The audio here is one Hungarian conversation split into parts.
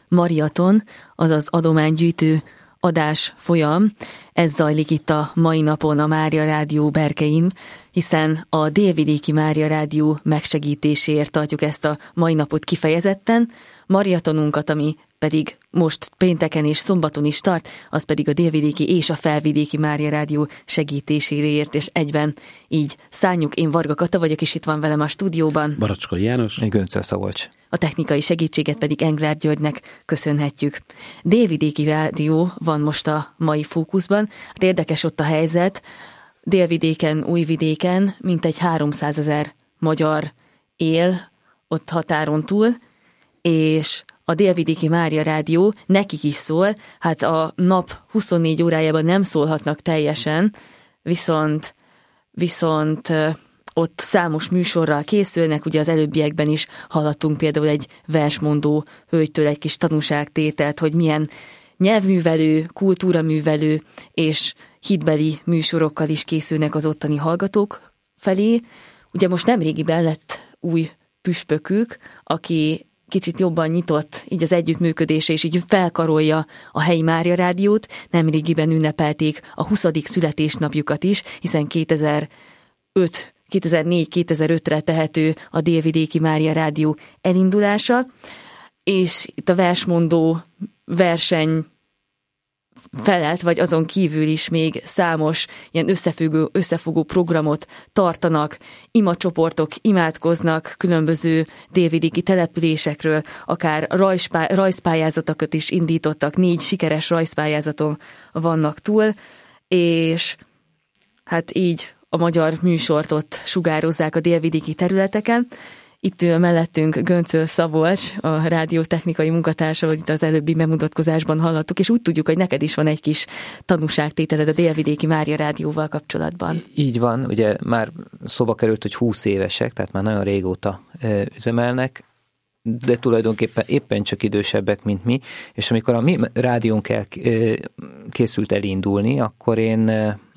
maraton, azaz adománygyűjtő adás folyam. Ez zajlik itt a mai napon a Mária Rádió berkein, hiszen a Délvidéki Mária Rádió megsegítéséért tartjuk ezt a mai napot kifejezetten. Maratonunkat, ami pedig most pénteken és szombaton is tart, az pedig a Délvidéki és a Felvidéki Mária Rádió segítéséért, és egyben így szánjuk. Én Varga Kata vagyok, és itt van velem a stúdióban Baracskai János. Én Göncel Szabolcs. A technikai segítséget pedig Englert Györgynek köszönhetjük. Délvidéki Rádió van most a mai fókuszban. Hát érdekes ott a helyzet. Délvidéken, Újvidéken mintegy 300 000 magyar él ott határon túl, és a Délvidéki Mária Rádió nekik is szól, hát a nap 24 órájában nem szólhatnak teljesen, viszont ott számos műsorral készülnek, ugye az előbbiekben is hallottunk például egy versmondó hölgytől egy kis tanúságtételt, hogy milyen nyelvművelő, kultúraművelő és hitbeli műsorokkal is készülnek az ottani hallgatók felé. Ugye most nemrégiben lett új püspökük, aki kicsit jobban nyitott így az együttműködésre, és így felkarolja a helyi Mária Rádiót. Nemrégiben ünnepelték a 20. születésnapjukat is, hiszen 2004-2005-re tehető a Délvidéki Mária Rádió elindulása, és itt a versmondó verseny felett, vagy azon kívül is még számos ilyen összefogó programot tartanak, imacsoportok imádkoznak különböző délvidéki településekről, akár rajzpályázatokat is indítottak, 4 sikeres rajzpályázaton vannak túl, és hát így a magyar műsort ott sugározzák a délvidéki területeken. Itt ül mellettünk Göncöl Szabolcs, a rádió technikai munkatársa, hogy itt az előbbi bemutatkozásban hallottuk, és úgy tudjuk, hogy neked is van egy kis tanúságtételed a Délvidéki Mária Rádióval kapcsolatban. Így van, ugye már szóba került, hogy 20 évesek, tehát már nagyon régóta üzemelnek, de tulajdonképpen éppen csak idősebbek, mint mi, és amikor a mi rádiónk készült elindulni, akkor én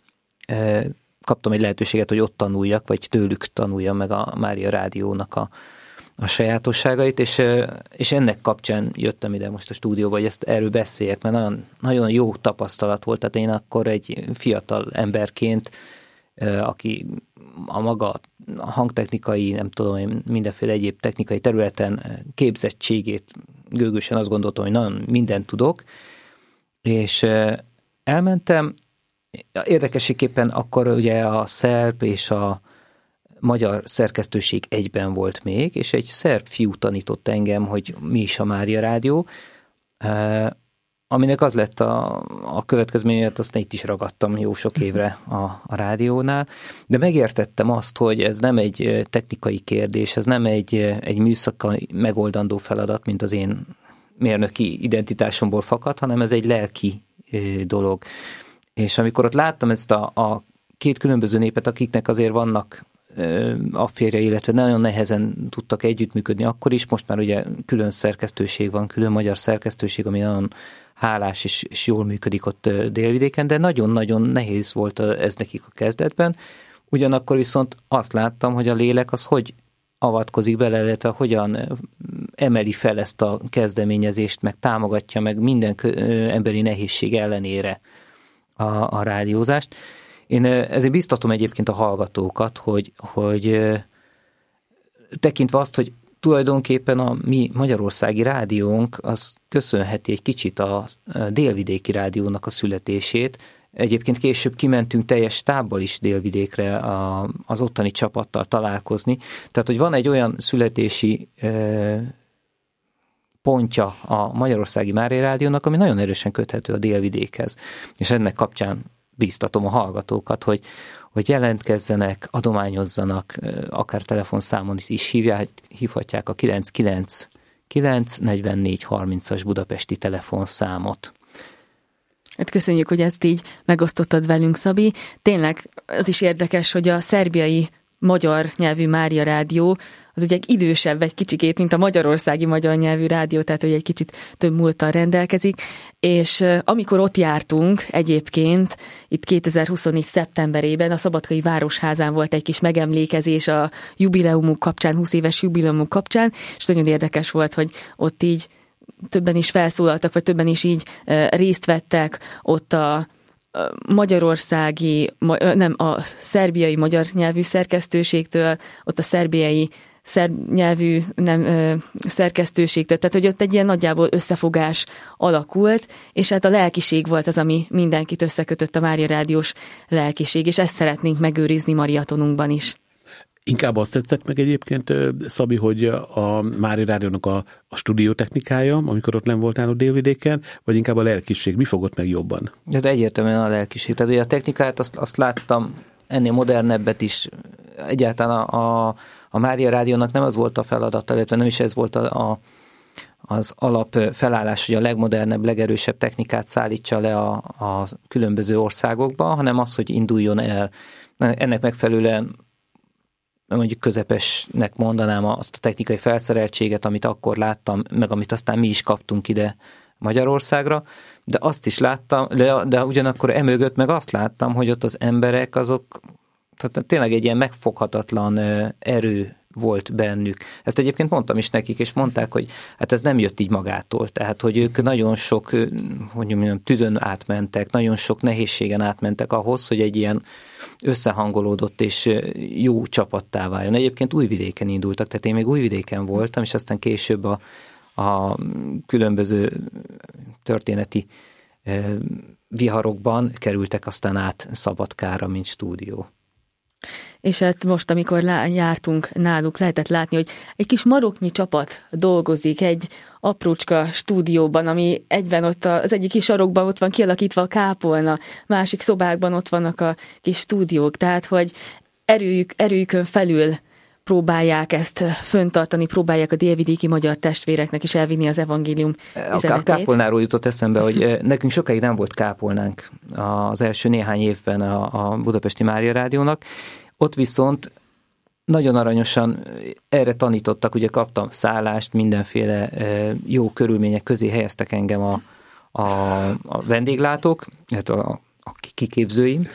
kaptam egy lehetőséget, hogy ott tanuljak, vagy tőlük tanuljam meg a Mária Rádiónak a sajátosságait, és ennek kapcsán jöttem ide most a stúdióba, hogy erről beszéljek, mert nagyon, nagyon jó tapasztalat volt. Tehát én akkor egy fiatal emberként, aki a maga hangtechnikai, nem tudom én, mindenféle egyéb technikai területen képzettségét gőgösen azt gondoltam, hogy nagyon mindent tudok, és elmentem. Érdekességképpen akkor ugye a szerb és a magyar szerkesztőség egyben volt még, és egy szerb fiú tanított engem, hogy mi is a Mária Rádió, aminek az lett a következménye, hogy azt itt is ragadtam jó sok évre a rádiónál, de megértettem azt, hogy ez nem egy technikai kérdés, ez nem egy műszaki megoldandó feladat, mint az én mérnöki identitásomból fakad, hanem ez egy lelki dolog. És amikor ott láttam ezt a két különböző népet, akiknek azért vannak afférje, illetve nagyon nehezen tudtak együttműködni akkor is, most már ugye külön szerkesztőség van, külön magyar szerkesztőség, ami nagyon hálás és jól működik ott Délvidéken, de nagyon-nagyon nehéz volt ez nekik a kezdetben. Ugyanakkor viszont azt láttam, hogy a lélek az hogy avatkozik bele, illetve hogyan emeli fel ezt a kezdeményezést, meg támogatja meg minden emberi nehézség ellenére a rádiózást. Én ezért biztatom egyébként a hallgatókat, hogy tekintve azt, hogy tulajdonképpen a mi magyarországi rádiónk az köszönheti egy kicsit a Délvidéki Rádiónak a születését. Egyébként később kimentünk teljes stábbal is Délvidékre az ottani csapattal találkozni. Tehát, hogy van egy olyan születési pontja a Magyarországi Mária Rádiónak, ami nagyon erősen köthető a Délvidékhez. És ennek kapcsán bíztatom a hallgatókat, hogy jelentkezzenek, adományozzanak, akár telefonszámon is hívhatják a 999-4430-as budapesti telefonszámot. Hát köszönjük, hogy ezt így megosztottad velünk, Szabi. Tényleg az is érdekes, hogy a szerbiai magyar nyelvű Mária Rádió az ugye idősebb egy kicsikét, mint a magyarországi magyar nyelvű rádió, tehát hogy egy kicsit több múlttal rendelkezik, és amikor ott jártunk egyébként, itt 2024. szeptemberében a Szabadkai Városházán volt egy kis megemlékezés a jubileumuk kapcsán, 20 éves jubileumuk kapcsán, és nagyon érdekes volt, hogy ott így többen is felszólaltak, vagy többen is így részt vettek ott a magyarországi, nem, a szerbiai magyar nyelvű szerkesztőségtől, ott a szerbiai szerb nyelvű szerkesztőségtől, tehát hogy ott egy ilyen nagyjából összefogás alakult, és hát a lelkiség volt az, ami mindenkit összekötött, a Mária Rádiós lelkiség, és ezt szeretnénk megőrizni mariatonunkban is. Inkább azt tetszett meg egyébként, Szabi, hogy a Mária Rádiónak a stúdiótechnikája, amikor ott nem voltál a Délvidéken, vagy inkább a lelkiség? Mi fogott meg jobban? Ez egyértelműen a lelkiség. Tehát ugye a technikát azt láttam, ennél modernebbet is. Egyáltalán a Mária Rádiónak nem az volt a feladata, illetve nem is ez volt az alap felállás, hogy a legmodernebb, legerősebb technikát szállítsa le a különböző országokba, hanem az, hogy induljon el. Ennek megfelelően mondjuk közepesnek mondanám azt a technikai felszereltséget, amit akkor láttam, meg amit aztán mi is kaptunk ide Magyarországra, de azt is láttam, de ugyanakkor emögött meg azt láttam, hogy ott az emberek azok, tehát tényleg egy ilyen megfoghatatlan erő volt bennük. Ezt egyébként mondtam is nekik, és mondták, hogy hát ez nem jött így magától, tehát hogy ők nagyon sok, hogy mondjam, tüzön átmentek, nagyon sok nehézségen átmentek ahhoz, hogy egy ilyen összehangolódott és jó csapattá váljon. Egyébként Újvidéken indultak, tehát én még Újvidéken voltam, és aztán később a különböző történeti viharokban kerültek aztán át Szabadkára, mint stúdió. És hát most, amikor jártunk náluk, lehetett látni, hogy egy kis maroknyi csapat dolgozik egy aprócska stúdióban, ami egyben ott az egyik kis sarokban ott van kialakítva a kápolna, másik szobákban ott vannak a kis stúdiók, tehát hogy erőjükön felül próbálják ezt föntartani, próbálják a délvidéki magyar testvéreknek is elvinni az evangélium üzenetét. A kápolnáról jutott eszembe, hogy nekünk sokáig nem volt kápolnánk az első néhány évben a Budapesti Mária Rádiónak. Ott viszont nagyon aranyosan erre tanítottak, ugye kaptam szállást, mindenféle jó körülmények közé helyeztek engem a vendéglátók, illetve a kiképzőim.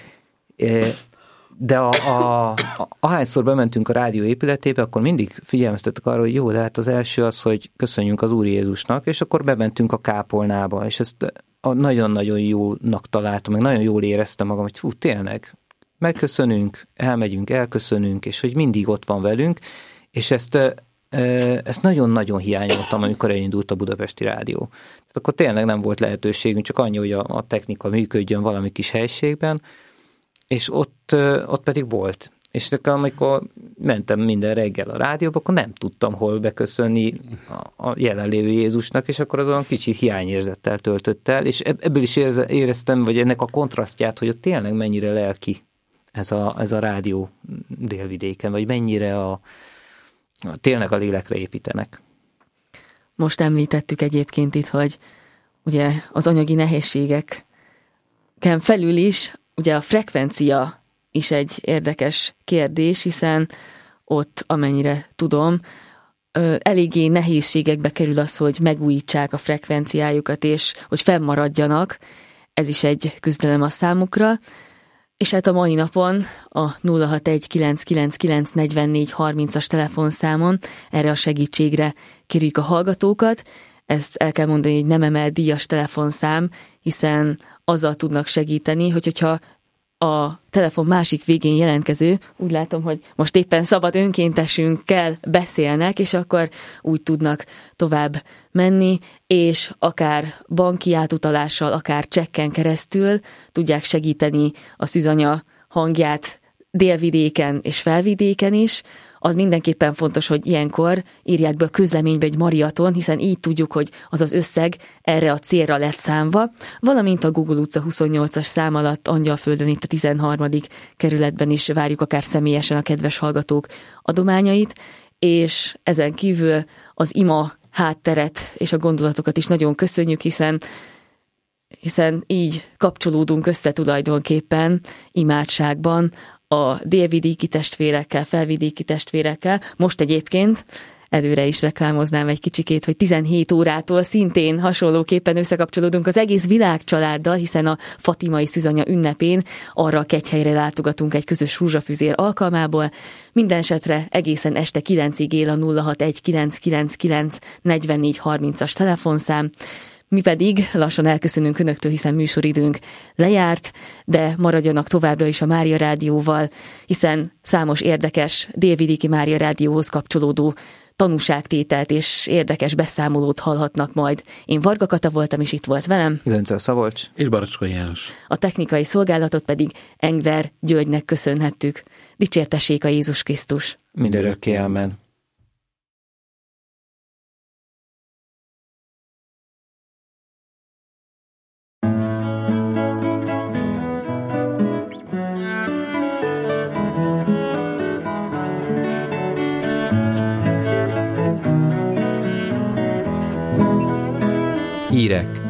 De ahányszor bementünk a rádió épületébe, akkor mindig figyelmeztettük arra, hogy jó, de hát az első az, hogy köszönjünk az Úr Jézusnak, és akkor bementünk a kápolnába, és ezt nagyon-nagyon jónak találtam, meg nagyon jól éreztem magam, hogy fú, tényleg, megköszönünk, elmegyünk, elköszönünk, és hogy mindig ott van velünk, és ezt nagyon-nagyon hiányoltam, amikor elindult a Budapesti Rádió. Tehát akkor tényleg nem volt lehetőségünk, csak annyi, hogy a technika működjön valami kis helységben, és ott pedig volt. És amikor mentem minden reggel a rádióba, akkor nem tudtam hol beköszönni a jelenlévő Jézusnak, és akkor azon kicsi hiányérzettel töltött el, és ebből is éreztem, vagy ennek a kontrasztját, hogy ott tényleg mennyire lelki ez a rádió Délvidéken, vagy mennyire tényleg a lélekre építenek. Most említettük egyébként itt, hogy ugye az anyagi nehézségeken felül is ugye a frekvencia is egy érdekes kérdés, hiszen ott, amennyire tudom, eléggé nehézségekbe kerül az, hogy megújítsák a frekvenciájukat, és hogy fennmaradjanak. Ez is egy küzdelem a számukra. És hát a mai napon a 061-999-44-30-as telefonszámon erre a segítségre kérjük a hallgatókat. Ezt el kell mondani, hogy nem emel díjas telefonszám, hiszen azzal tudnak segíteni, hogyha a telefon másik végén jelentkező, úgy látom, hogy most éppen szabad önkéntesünkkel beszélnek, és akkor úgy tudnak tovább menni, és akár banki átutalással, akár csekken keresztül tudják segíteni a szűzanya hangját Délvidéken és Felvidéken is. Az mindenképpen fontos, hogy ilyenkor írják be a közleménybe egy mariaton, hiszen így tudjuk, hogy az az összeg erre a célra lett számva, valamint a Google utca 28-as szám alatt Angyalföldön itt a 13. kerületben is várjuk akár személyesen a kedves hallgatók adományait, és ezen kívül az ima hátteret és a gondolatokat is nagyon köszönjük, hiszen így kapcsolódunk össze tulajdonképpen imádságban a délvidéki testvérekkel, felvidéki testvérekkel. Most egyébként előre is reklámoznám egy kicsikét, hogy 17 órától szintén hasonlóképpen összekapcsolódunk az egész világcsaláddal, hiszen a Fatimai Szűzanya ünnepén arra a kegyhelyre látogatunk egy közös rózsafüzér alkalmából. Mindenesetre egészen este 9-ig él a 061-999-4430-as telefonszám. Mi pedig lassan elköszönünk önöktől, hiszen műsoridőnk lejárt, de maradjanak továbbra is a Mária Rádióval, hiszen számos érdekes Délvidéki Mária Rádióhoz kapcsolódó tanúságtételt és érdekes beszámolót hallhatnak majd. Én Varga Kata voltam, és itt volt velem Göncöl Szabolcs és Baracskai János. A technikai szolgálatot pedig Engler Györgynek köszönhettük. Dicsértessék a Jézus Krisztus! Mindörökké, amen. Hírek